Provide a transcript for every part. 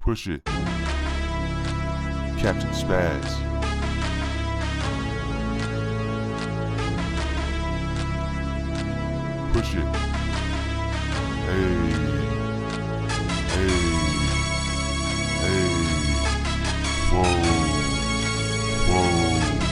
Push it. Captain Spaz. Push it. Hey. Hey. Hey. Whoa. Whoa.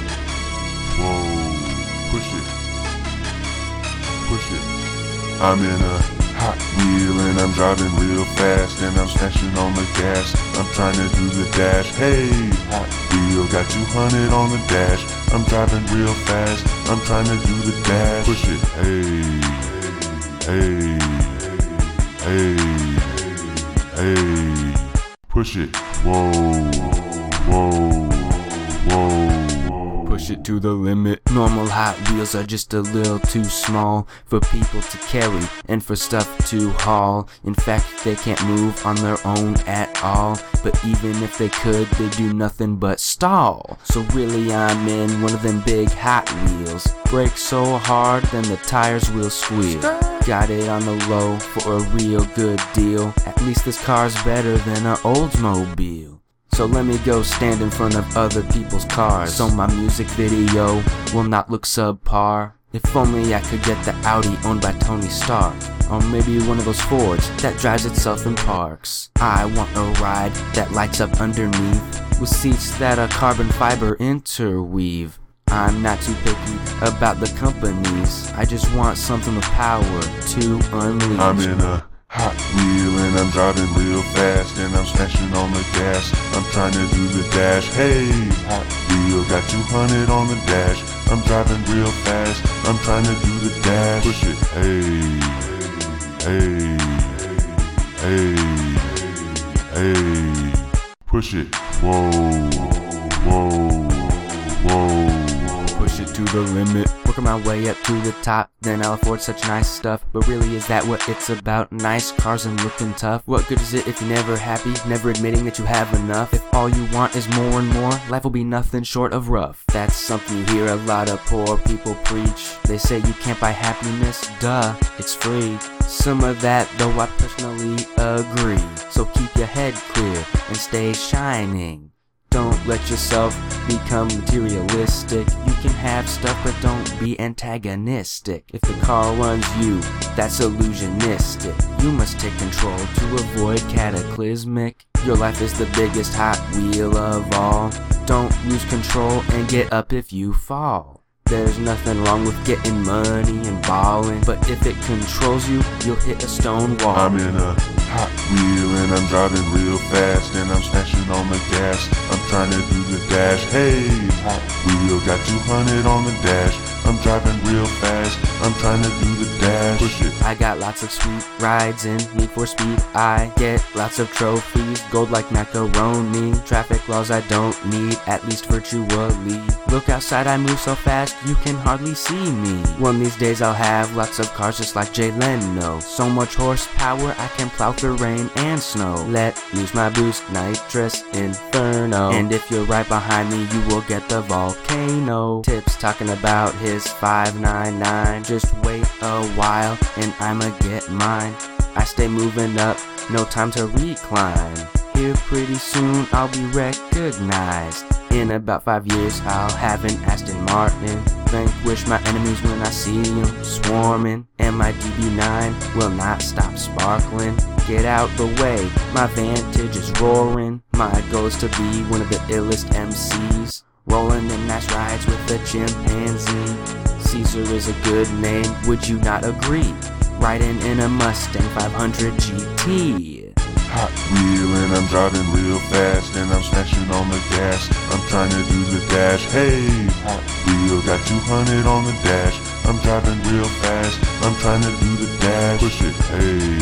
Whoa. Push it. Push it. I'm in a Hot Wheel and I'm driving real fast and I'm smashing on the gas. I'm trying to do the dash. Hey, Hot Wheel got 200 on the dash. I'm driving real fast. I'm trying to do the dash. Push it. Hey, hey, hey, hey. Push it. Whoa, whoa, whoa. Push it to the limit. Normal Hot Wheels are just a little too small for people to carry and for stuff to haul. In fact, they can't move on their own at all. But even if they could, they do nothing but stall. So really I'm in one of them big Hot Wheels. Brake so hard, then the tires will squeal. Got it on the low for a real good deal. At least this car's better than our Oldsmobile. So let me go stand in front of other people's cars, so my music video will not look subpar. If only I could get the Audi owned by Tony Stark, or maybe one of those Fords that drives itself in parks. I want a ride that lights up underneath, with seats that are carbon fiber interweave. I'm not too picky about the companies, I just want something with power to unleash. I'm in a Hot Wheel and I'm driving real fast and I'm smashing on the gas. I'm trying to do the dash. Hey, Hot Wheel got 200 on the dash. I'm driving real fast. I'm trying to do the dash. Push it. Hey, hey, hey, hey. Push it. Whoa, whoa, whoa. Push it to the limit. Working my way up to the top, then I'll afford such nice stuff. But really, is that what it's about? Nice cars and looking tough? What good is it if you're never happy, never admitting that you have enough? If all you want is more and more, life will be nothing short of rough. That's something you hear a lot of poor people preach. They say you can't buy happiness, duh, it's free. Some of that, though, I personally agree. So keep your head clear and stay shining. Don't let yourself become materialistic. You can have stuff, but don't be antagonistic. If the car runs you, that's illusionistic. You must take control to avoid cataclysmic. Your life is the biggest Hot Wheel of all. Don't lose control and get up if you fall. There's nothing wrong with getting money and balling, but if it controls you, you'll hit a stone wall. I'm in a Hot Wheel and I'm driving real fast and I'm smashing on the gas. I'm trying to do the dash. Hey, Hot Wheel got 200 on the dash. I'm driving real fast. I'm trying to do the dash. Push it. I got lots of sweet rides in Need for Speed. I get lots of trophies, gold like macaroni. Traffic laws I don't need, at least virtually. Look outside, I move so fast you can hardly see me. One of these days I'll have lots of cars just like Jay Leno. So much horsepower I can plow through rain and snow. Let use my boost, nitrous inferno. And if you're right behind me, you will get the volcano. Tips talking about his 599. Just wait a while and I'ma get mine. I stay moving up, no time to recline. Here pretty soon I'll be recognized. In about 5 years I'll have an Aston Martin. Vanquish my enemies when I see them swarming. And my DB9 will not stop sparkling. Get out the way, my Vantage is roaring. My goal is to be one of the illest MCs. Rolling in nice rides with a chimpanzee. Caesar is a good name, would you not agree? Riding in a Mustang 500 GT. Hot Wheel and I'm driving real fast and I'm smashing on the gas. I'm trying to do the dash. Hey, Hot Wheel got 200 on the dash. I'm driving real fast. I'm trying to do the dash. Push it. Hey,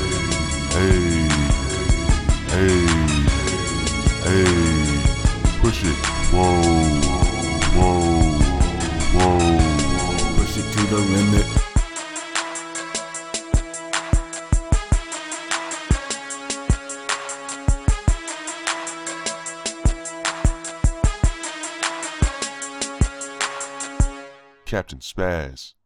hey, hey, hey. Push it. Whoa, whoa, whoa. Push it to the limit. Captain Spaz.